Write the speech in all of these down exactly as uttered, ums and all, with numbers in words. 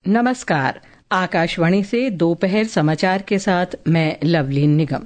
नमस्कार। आकाशवाणी से दोपहर समाचार के साथ मैं लवलीन निगम।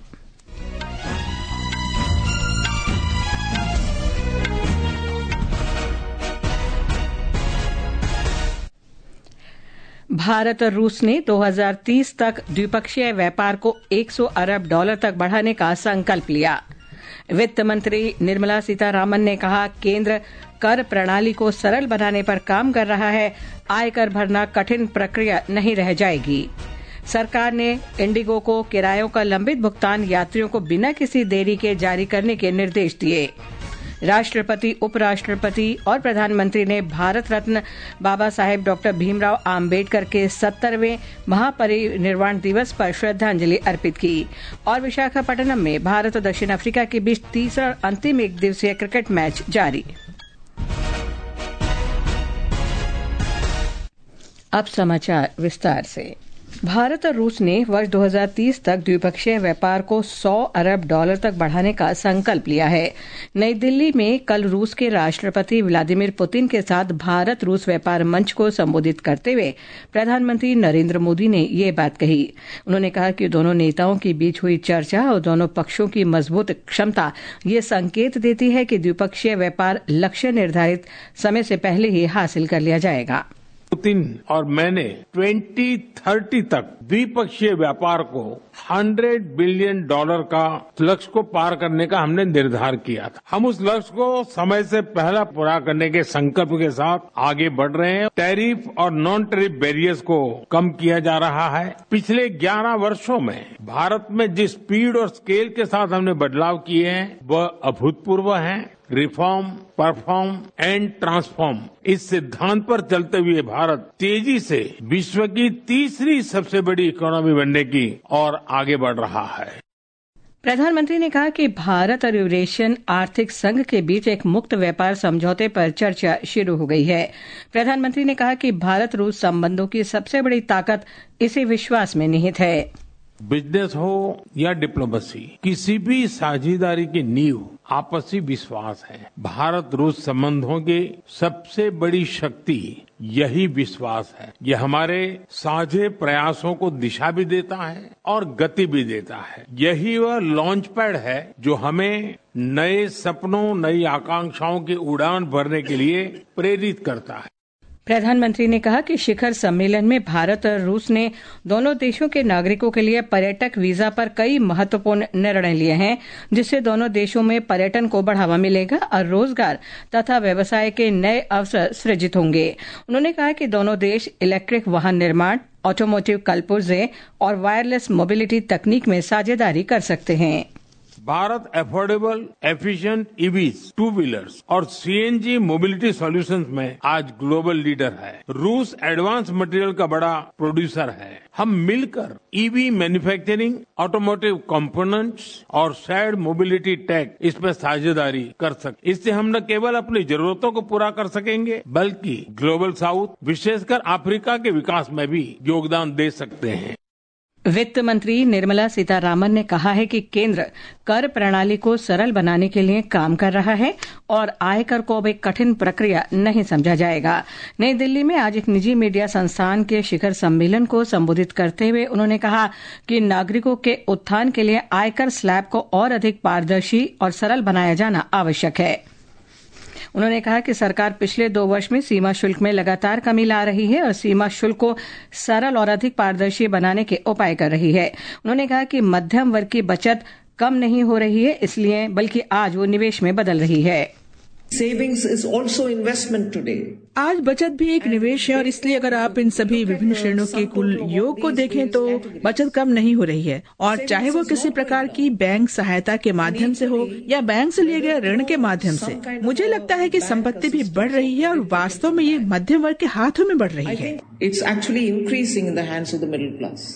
भारत और रूस ने दो हज़ार तीस तक द्विपक्षीय व्यापार को सौ अरब डॉलर तक बढ़ाने का संकल्प लिया। वित्त मंत्री निर्मला सीतारामन ने कहा, केंद्र कर प्रणाली को सरल बनाने पर काम कर रहा है, आयकर भरना कठिन प्रक्रिया नहीं रह जाएगी। सरकार ने इंडिगो को किरायों का लंबित भुगतान यात्रियों को बिना किसी देरी के जारी करने के निर्देश दिए। राष्ट्रपति, उपराष्ट्रपति और प्रधानमंत्री ने भारत रत्न बाबा साहेब डॉक्टर भीमराव आम्बेडकर के सत्तरवें महापरिनिर्वाण दिवस पर श्रद्धांजलि अर्पित की। और विशाखापट्टनम में भारत और दक्षिण अफ्रीका के बीच तीसरा अंतिम एक दिवसीय क्रिकेट मैच जारी। अब समाचार विस्तार से। भारत और रूस ने वर्ष दो हज़ार तीस तक द्विपक्षीय व्यापार को सौ अरब डॉलर तक बढ़ाने का संकल्प लिया है। नई दिल्ली में कल रूस के राष्ट्रपति व्लादिमीर पुतिन के साथ भारत रूस व्यापार मंच को संबोधित करते हुए प्रधानमंत्री नरेंद्र मोदी ने ये बात कही। उन्होंने कहा कि दोनों नेताओं के बीच हुई चर्चा और दोनों पक्षों की मजबूत क्षमता ये संकेत देती है कि द्विपक्षीय व्यापार लक्ष्य निर्धारित समय से पहले ही हासिल कर लिया जाएगा। पुतिन और मैंने दो हज़ार तीस तक द्विपक्षीय व्यापार को सौ बिलियन डॉलर का लक्ष्य को पार करने का हमने निर्धार किया था। हम उस लक्ष्य को समय से पहले पूरा करने के संकल्प के साथ आगे बढ़ रहे हैं। टैरिफ और नॉन टैरिफ बैरियर्स को कम किया जा रहा है। पिछले ग्यारह वर्षों में भारत में जिस स्पीड और स्केल के साथ हमने बदलाव किए हैं वह अभूतपूर्व है। रिफॉर्म, परफॉर्म एंड ट्रांसफॉर्म, इस सिद्धांत पर चलते हुए भारत तेजी से विश्व की तीसरी सबसे बड़ी इकोनॉमी बनने की और आगे बढ़ रहा है। प्रधानमंत्री ने कहा कि भारत और यूरेशियन आर्थिक संघ के बीच एक मुक्त व्यापार समझौते पर चर्चा शुरू हो गई है। प्रधानमंत्री ने कहा कि भारत रूस संबंधों की सबसे बड़ी ताकत इसी विश्वास में निहित है। बिजनेस हो या डिप्लोमेसी, किसी भी साझेदारी की नींव आपसी विश्वास है। भारत रूस संबंधों की सबसे बड़ी शक्ति यही विश्वास है। यह हमारे साझे प्रयासों को दिशा भी देता है और गति भी देता है। यही वह लॉन्च पैड है जो हमें नए सपनों, नई आकांक्षाओं की उड़ान भरने के लिए प्रेरित करता है। प्रधानमंत्री ने कहा कि शिखर सम्मेलन में भारत और रूस ने दोनों देशों के नागरिकों के लिए पर्यटक वीजा पर कई महत्वपूर्ण निर्णय लिए हैं, जिससे दोनों देशों में पर्यटन को बढ़ावा मिलेगा और रोजगार तथा व्यवसाय के नए अवसर सृजित होंगे। उन्होंने कहा कि दोनों देश इलेक्ट्रिक वाहन निर्माण, ऑटोमोटिव कलपुर्जे और वायरलेस मोबिलिटी तकनीक में साझेदारी कर सकते हैं। Bharat affordable, efficient EVs, two wheelers और सीएनजी मोबिलिटी सॉल्यूशंस में आज ग्लोबल लीडर है। रूस एडवांस मटेरियल का बड़ा प्रोड्यूसर है। हम मिलकर ईवी मैन्युफैक्चरिंग, ऑटोमोटिव कंपोनेंट्स और शेयर्ड मोबिलिटी टेक इसमें साझेदारी कर सकते। इससे हम न केवल अपनी जरूरतों को पूरा कर सकेंगे बल्कि ग्लोबल साउथ, विशेषकर अफ्रीका के विकास में भी योगदान दे सकते हैं। वित्त मंत्री निर्मला सीतारामन ने कहा है कि केंद्र कर प्रणाली को सरल बनाने के लिए काम कर रहा है और आयकर को अब एक कठिन प्रक्रिया नहीं समझा जाएगा। नई दिल्ली में आज एक निजी मीडिया संस्थान के शिखर सम्मेलन को संबोधित करते हुए उन्होंने कहा कि नागरिकों के उत्थान के लिए आयकर स्लैब को और अधिक पारदर्शी और सरल बनाया जाना आवश्यक है। उन्होंने कहा कि सरकार पिछले दो वर्ष में सीमा शुल्क में लगातार कमी ला रही है और सीमा शुल्क को सरल और अधिक पारदर्शी बनाने के उपाय कर रही है। उन्होंने कहा कि मध्यम वर्ग की बचत कम नहीं हो रही है इसलिए बल्कि आज वो निवेश में बदल रही है। Savings is also investment today. आज बचत भी एक निवेश है और इसलिए अगर आप इन सभी विभिन्न श्रेणियों के कुल योग को देखें तो बचत कम नहीं हो रही है, और चाहे वो किसी प्रकार की बैंक सहायता के माध्यम से हो या बैंक से लिए गए ऋण के माध्यम से। मुझे लगता है कि संपत्ति भी बढ़ रही है और वास्तव में ये मध्यम वर्ग के हाथों में बढ़ रही है। It's actually increasing in the hands of the middle class.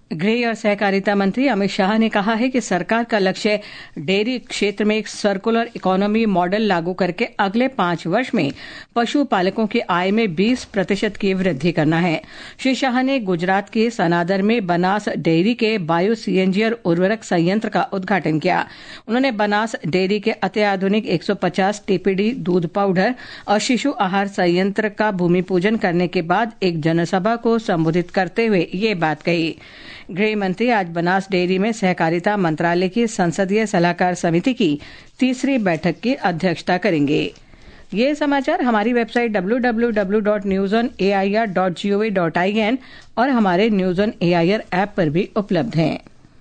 गृह और सहकारिता मंत्री अमित शाह ने कहा है कि सरकार का लक्ष्य डेयरी क्षेत्र में एक सर्कुलर इकोनॉमी मॉडल लागू करके अगले पांच वर्ष में पशुपालकों की आय में बीस प्रतिशत की वृद्धि करना है। श्री शाह ने गुजरात के सनादर में बनास डेयरी के बायो सीएनजी और उर्वरक संयंत्र का उद्घाटन किया। उन्होंने बनास डेयरी के अत्याधुनिक एक सौ पचास टीपीडी दूध पाउडर और शिशु आहार संयंत्र का भूमि पूजन करने के बाद एक जनसभा को संबोधित करते हुए ये बात कही। गृह मंत्री आज बनास डेयरी में सहकारिता मंत्रालय की संसदीय सलाहकार समिति की तीसरी बैठक की अध्यक्षता करेंगे। ये समाचार हमारी website W W W dot news on A I R dot G O V dot I N और हमारे news on A I R app पर भी उपलब्ध हैं।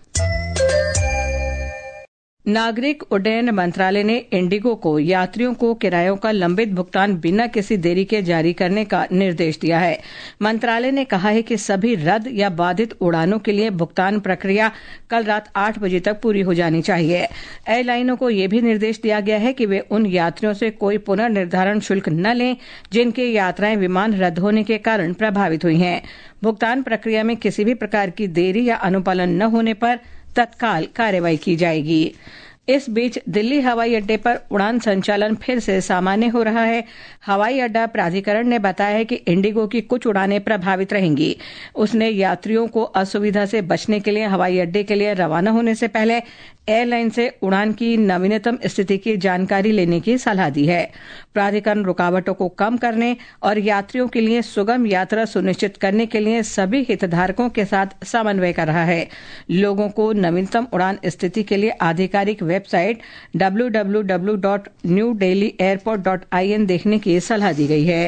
नागरिक उड्डयन मंत्रालय ने इंडिगो को यात्रियों को किरायों का लंबित भुगतान बिना किसी देरी के जारी करने का निर्देश दिया है। मंत्रालय ने कहा है कि सभी रद्द या बाधित उड़ानों के लिए भुगतान प्रक्रिया कल रात आठ बजे तक पूरी हो जानी चाहिए। एयरलाइनों को यह भी निर्देश दिया गया है कि वे उन यात्रियों से कोई पुनर्निर्धारण शुल्क न लें जिनकी यात्राएं विमान रद्द होने के कारण प्रभावित हुई हैं। भुगतान प्रक्रिया में किसी भी प्रकार की देरी या अनुपालन न होने पर तत्काल कार्रवाई की जाएगी। इस बीच दिल्ली हवाई अड्डे पर उड़ान संचालन फिर से सामान्य हो रहा है। हवाई अड्डा प्राधिकरण ने बताया है कि इंडिगो की कुछ उड़ानें प्रभावित रहेंगी। उसने यात्रियों को असुविधा से बचने के लिए हवाई अड्डे के लिए रवाना होने से पहले एयरलाइन से उड़ान की नवीनतम स्थिति की जानकारी लेने की सलाह दी है। प्राधिकरण रुकावटों को कम करने और यात्रियों के लिए सुगम यात्रा सुनिश्चित करने के लिए सभी हितधारकों के साथ समन्वय कर रहा है। लोगों को नवीनतम उड़ान स्थिति के लिए आधिकारिक website W W W dot New Delhi airport dot I N देखने की सलाह दी गई है।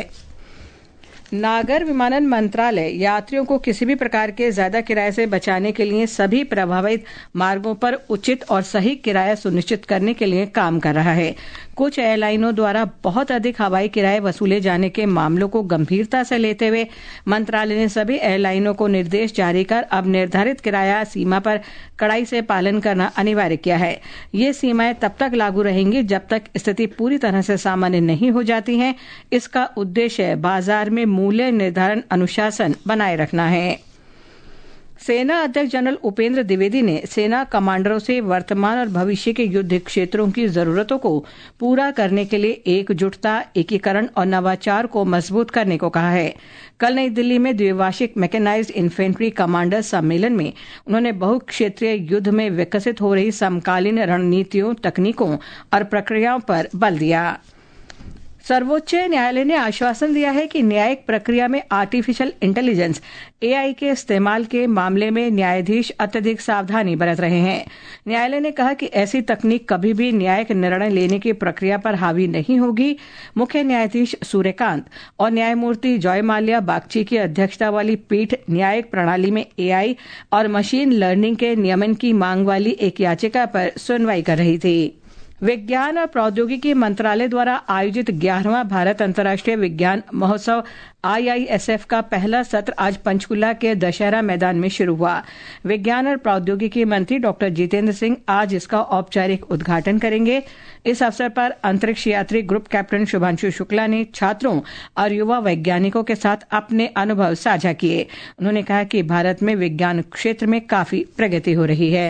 नागर विमानन मंत्रालय यात्रियों को किसी भी प्रकार के ज्यादा किराए से बचाने के लिए सभी प्रभावित मार्गों पर उचित और सही किराया सुनिश्चित करने के लिए काम कर रहा है। कुछ एयरलाइनों द्वारा बहुत अधिक हवाई किराए वसूले जाने के मामलों को गंभीरता से लेते हुए मंत्रालय ने सभी एयरलाइनों को निर्देश जारी कर अब निर्धारित किराया सीमा पर कड़ाई से पालन करना अनिवार्य किया है। ये सीमाएं तब तक लागू रहेंगी जब तक स्थिति पूरी तरह से सामान्य नहीं हो जाती है। इसका उद्देश्य बाजार में मूल्य निर्धारण अनुशासन बनाए रखना है। सेना अध्यक्ष जनरल उपेंद्र द्विवेदी ने सेना कमांडरों से वर्तमान और भविष्य के युद्ध क्षेत्रों की जरूरतों को पूरा करने के लिए एकजुटता, एकीकरण और नवाचार को मजबूत करने को कहा है। कल नई दिल्ली में द्विवार्षिक मैकेनाइज्ड इन्फेंट्री कमांडर सम्मेलन में उन्होंने बहुक्षेत्रीय युद्ध में विकसित हो रही समकालीन रणनीतियों, तकनीकों और प्रक्रियाओं पर बल दिया। सर्वोच्च न्यायालय ने आश्वासन दिया है कि न्यायिक प्रक्रिया में आर्टिफिशियल इंटेलिजेंस ए आई के इस्तेमाल के मामले में न्यायाधीश अत्यधिक सावधानी बरत रहे हैं। न्यायालय ने कहा कि ऐसी तकनीक कभी भी न्यायिक निर्णय लेने की प्रक्रिया पर हावी नहीं होगी। मुख्य न्यायाधीश सूर्यकांत और न्यायमूर्ति जॉय माल्या बागची की अध्यक्षता वाली पीठ न्यायिक प्रणाली में ए आई और मशीन लर्निंग के नियमन की मांग वाली एक याचिका पर सुनवाई कर रही थी। विज्ञान और प्रौद्योगिकी मंत्रालय द्वारा आयोजित ग्यारहवां भारत अंतर्राष्ट्रीय विज्ञान महोत्सव आई आई एस एफ का पहला सत्र आज पंचकुला के दशहरा मैदान में शुरू हुआ। विज्ञान और प्रौद्योगिकी मंत्री डॉक्टर जितेंद्र सिंह आज इसका औपचारिक उद्घाटन करेंगे। इस अवसर पर अंतरिक्ष यात्री ग्रुप कैप्टन शुभांशु शुक्ला ने छात्रों और युवा वैज्ञानिकों के साथ अपने अनुभव साझा किए। उन्होंने कहा कि भारत में विज्ञान क्षेत्र में काफी प्रगति हो रही है।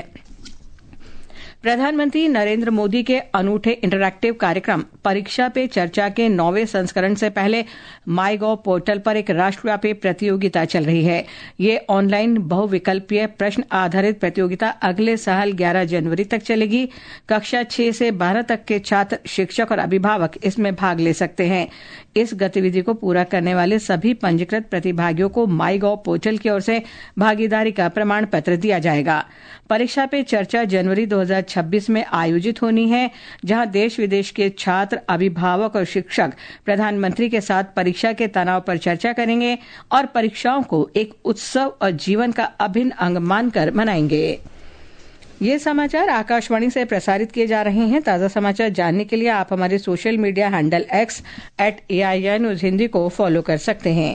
प्रधानमंत्री नरेंद्र मोदी के अनूठे इंटरैक्टिव कार्यक्रम परीक्षा पे चर्चा के नौवें संस्करण से पहले माई गॉव पोर्टल पर एक राष्ट्रव्यापी प्रतियोगिता चल रही है। ये ऑनलाइन बहुविकल्पीय प्रश्न आधारित प्रतियोगिता अगले साल ग्यारह जनवरी तक चलेगी। कक्षा छह से बारह तक के छात्र, शिक्षक और अभिभावक इसमें भाग ले सकते हैं। इस गतिविधि को पूरा करने वाले सभी पंजीकृत प्रतिभागियों को माई गॉव पोर्टल की ओर से भागीदारी का प्रमाण पत्र दिया जाएगा। परीक्षा पे चर्चा जनवरी दो हज़ार छब्बीस में आयोजित होनी है, जहां देश विदेश के छात्र, अभिभावक और शिक्षक प्रधानमंत्री के साथ परीक्षा के तनाव पर चर्चा करेंगे और परीक्षाओं को एक उत्सव और जीवन का अभिन्न अंग मानकर मनाएंगे। ये समाचार आकाशवाणी से प्रसारित किए जा रहे हैं। ताज़ा समाचार जानने के लिए आप हमारे social media handle X at A I R news Hindi को फॉलो कर सकते हैं।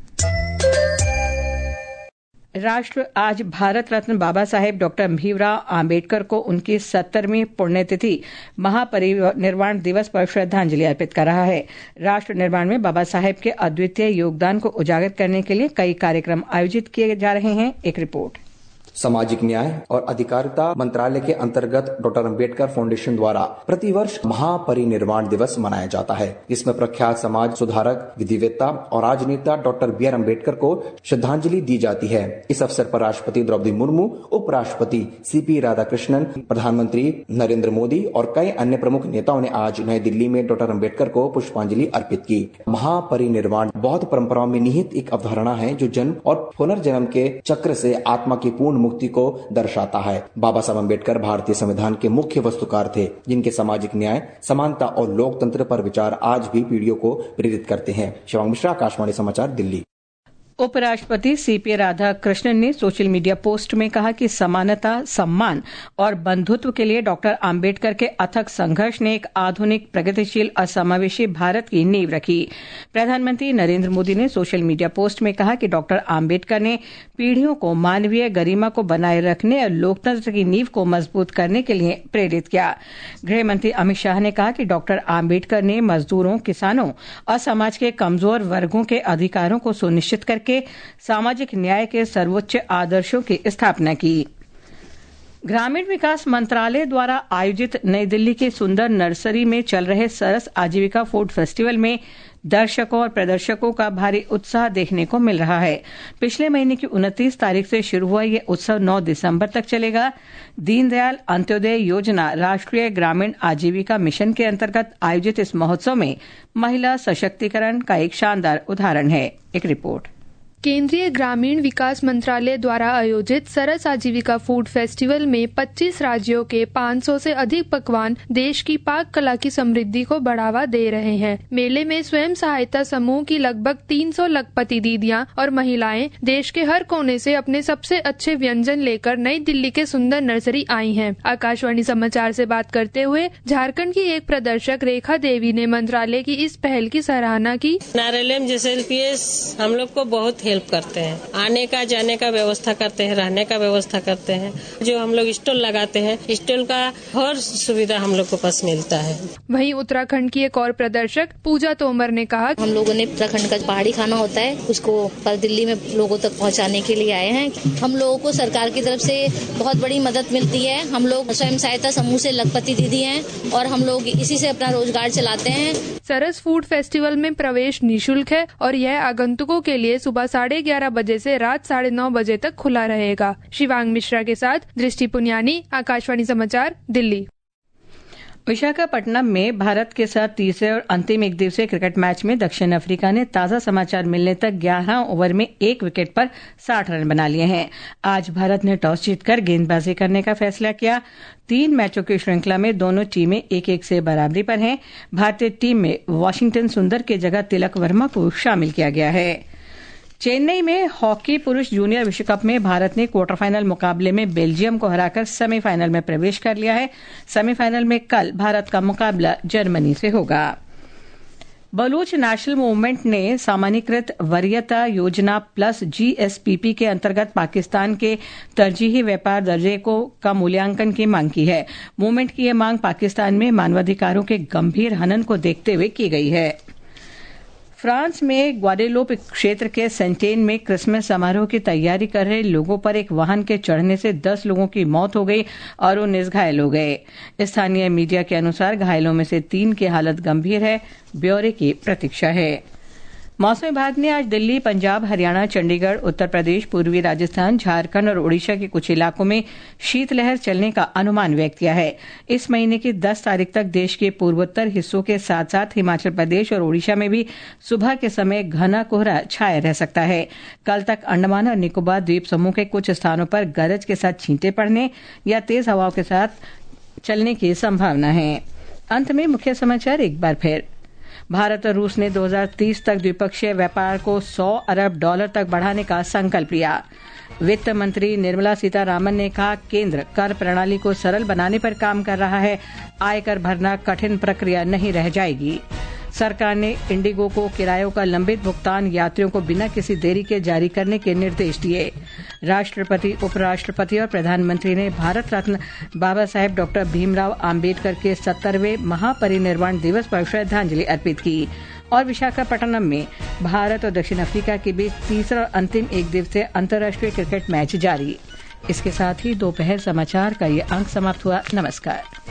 राष्ट्र आज भारत रत्न बाबा साहेब डॉक्टर भीमराव आम्बेडकर को उनकी सत्तरवीं पुण्यतिथि महापरिनिर्वाण दिवस पर श्रद्धांजलि अर्पित कर रहा है। राष्ट्र निर्माण में बाबा साहेब के अद्वितीय योगदान को उजागर करने के लिए कई कार्यक्रम आयोजित किए जा रहे हैं। एक रिपोर्ट। सामाजिक न्याय और अधिकारिता मंत्रालय के अंतर्गत डॉक्टर अम्बेडकर फाउंडेशन द्वारा प्रतिवर्ष महापरिनिर्वाण दिवस मनाया जाता है, जिसमें प्रख्यात समाज सुधारक, विधिवेत्ता और राजनेता डॉक्टर बी आर अम्बेडकर को श्रद्धांजलि दी जाती है। इस अवसर पर राष्ट्रपति द्रौपदी मुर्मू, उपराष्ट्रपति सी पी राधाकृष्णन, प्रधानमंत्री नरेंद्र मोदी और कई अन्य प्रमुख नेताओं ने आज नई दिल्ली में डॉक्टर अम्बेडकर को पुष्पांजलि अर्पित की। महापरिनिर्वाण बौद्ध परंपराओं में निहित एक अवधारणा है जो जन्म और पुनर्जन्म के चक्र से आत्मा की पूर्ण मुक्ति को दर्शाता है। बाबा साहब अम्बेडकर भारतीय संविधान के मुख्य वस्तुकार थे, जिनके सामाजिक न्याय, समानता और लोकतंत्र पर विचार आज भी पीढ़ियों को प्रेरित करते हैं। शिवांग मिश्रा, आकाशवाणी समाचार, दिल्ली। उपराष्ट्रपति सी पी राधाकृष्णन ने सोशल मीडिया पोस्ट में कहा कि समानता, सम्मान और बंधुत्व के लिए डॉक्टर आम्बेडकर के अथक संघर्ष ने एक आधुनिक, प्रगतिशील और समावेशी भारत की नींव रखी। प्रधानमंत्री नरेंद्र मोदी ने सोशल मीडिया पोस्ट में कहा कि डॉक्टर आम्बेडकर ने पीढ़ियों को मानवीय गरिमा को बनाए रखने और लोकतंत्र की नींव को मजबूत करने के लिए प्रेरित किया। गृह मंत्री अमित शाह ने कहा कि डॉक्टर आम्बेडकर ने मजदूरों, किसानों और समाज के कमजोर वर्गों के अधिकारों को सुनिश्चित करके के सामाजिक न्याय के सर्वोच्च आदर्शों की स्थापना की। ग्रामीण विकास मंत्रालय द्वारा आयोजित नई दिल्ली के सुंदर नर्सरी में चल रहे सरस आजीविका फूड फेस्टिवल में दर्शकों और प्रदर्शकों का भारी उत्साह देखने को मिल रहा है। पिछले महीने की उनतीस तारीख से शुरू हुआ ये उत्सव नौ दिसंबर तक चलेगा। दीनदयाल अंत्योदय योजना राष्ट्रीय ग्रामीण आजीविका मिशन के अंतर्गत आयोजित इस महोत्सव में महिला सशक्तिकरण का एक शानदार उदाहरण है। एक रिपोर्ट। केंद्रीय ग्रामीण विकास मंत्रालय द्वारा आयोजित सरस आजीविका फूड फेस्टिवल में पच्चीस राज्यों के पाँच सौ से अधिक पकवान देश की पाक कला की समृद्धि को बढ़ावा दे रहे हैं। मेले में स्वयं सहायता समूह की लगभग तीन सौ लखपति दीदियां और महिलाएं देश के हर कोने से अपने सबसे अच्छे व्यंजन लेकर नई दिल्ली के सुंदर नर्सरी आई हैं। आकाशवाणी समाचार से बात करते हुए झारखंड की एक प्रदर्शक रेखा देवी ने मंत्रालय की इस पहल की सराहना की। नारायण जैसे एल पी एस हम लोग को बहुत हेल्प करते हैं, आने का जाने का व्यवस्था करते हैं, रहने का व्यवस्था करते हैं। जो हम लोग स्टॉल लगाते हैं, स्टॉल का हर सुविधा हम लोग को पास मिलता है। वहीं उत्तराखंड की एक और प्रदर्शक पूजा तोमर ने कहा, हम लोगों ने उत्तराखंड का पहाड़ी खाना होता है उसको पर दिल्ली में लोगों तक पहुंचाने के लिए आए हैं। हम लोगों को सरकार की तरफ से बहुत बड़ी मदद मिलती है। हम लोग स्वयं सहायता समूह से लखपति दीदी हैं और हम लोग इसी से अपना रोजगार चलाते हैं। सरस फूड फेस्टिवल में प्रवेश निःशुल्क है और यह आगंतुकों के लिए सुबह साढ़े ग्यारह बजे से रात साढ़े नौ बजे तक खुला रहेगा। शिवांग मिश्रा के साथ दृष्टि पुनियानी, आकाशवाणी समाचार, दिल्ली। विशाखापट्टनम में भारत के साथ तीसरे और अंतिम एक दिवसीय क्रिकेट मैच में दक्षिण अफ्रीका ने ताजा समाचार मिलने तक ग्यारह ओवर में एक विकेट पर साठ रन बना लिए हैं। आज भारत ने टॉस जीतकर गेंदबाजी करने का फैसला किया। तीन मैचों की श्रृंखला में दोनों टीमें एक एक से बराबरी पर हैं। भारतीय टीम में वाशिंगटन सुंदर की जगह तिलक वर्मा को शामिल किया गया है। चेन्नई में हॉकी पुरुष जूनियर विश्व कप में भारत ने क्वार्टर फाइनल मुकाबले में बेल्जियम को हराकर सेमीफाइनल में प्रवेश कर लिया है। सेमीफाइनल में कल भारत का मुकाबला जर्मनी से होगा। बलूच नेशनल मूवमेंट ने सामान्यीकृत वरीयता योजना plus G S P P के अंतर्गत पाकिस्तान के तरजीही व्यापार दर्जे को का मूल्यांकन की मांग की है। मूवमेंट की यह मांग पाकिस्तान में मानवाधिकारों के गंभीर हनन को देखते हुए की गई है। फ्रांस में ग्वाडेलोप क्षेत्र के सेंटेन में क्रिसमस समारोह की तैयारी कर रहे लोगों पर एक वाहन के चढ़ने से दस लोगों की मौत हो गई और उन्नीस घायल हो गए। स्थानीय मीडिया के अनुसार घायलों में से तीन की हालत गंभीर है। ब्यौरे की प्रतीक्षा है। मौसम विभाग ने आज दिल्ली, पंजाब, हरियाणा, चंडीगढ़, उत्तर प्रदेश, पूर्वी राजस्थान, झारखंड और ओडिशा के कुछ इलाकों में शीतलहर चलने का अनुमान व्यक्त किया है। इस महीने की दस तारीख तक देश के पूर्वोत्तर हिस्सों के साथ साथ हिमाचल प्रदेश और ओडिशा में भी सुबह के समय घना कोहरा छाया रह सकता है। कल तक अंडमान और निकोबार द्वीप समूह के कुछ स्थानों पर गरज के साथ छींटे पड़ने या तेज हवाओं के साथ चलने की संभावना है। अंत में मुख्य समाचार एक बार फिर। भारत और रूस ने दो हज़ार तीस तक द्विपक्षीय व्यापार को सौ अरब डॉलर तक बढ़ाने का संकल्प लिया। वित्त मंत्री निर्मला सीतारामन ने कहा, केंद्र कर प्रणाली को सरल बनाने पर काम कर रहा है। आयकर भरना कठिन प्रक्रिया नहीं रह जाएगी। सरकार ने इंडिगो को किरायों का लंबित भुगतान यात्रियों को बिना किसी देरी के जारी करने के निर्देश दिए। राष्ट्रपति, उपराष्ट्रपति और प्रधानमंत्री ने भारत रत्न बाबा साहेब डॉक्टर भीमराव आम्बेडकर के सत्तरवें महापरिनिर्वाण दिवस पर श्रद्धांजलि अर्पित की। और विशाखापट्टनम में भारत और दक्षिण अफ्रीका के बीच तीसरा और अंतिम एक दिवसीय अंतर्राष्ट्रीय क्रिकेट मैच जारी। इसके साथ ही दोपहर समाचार का ये अंक समाप्त हुआ। नमस्कार।